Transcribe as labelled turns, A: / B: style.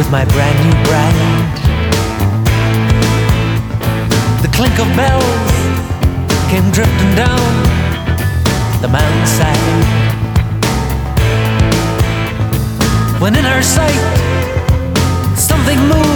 A: my brand new bride. The clink of bells came drifting down the mountainside, when in her sight something moved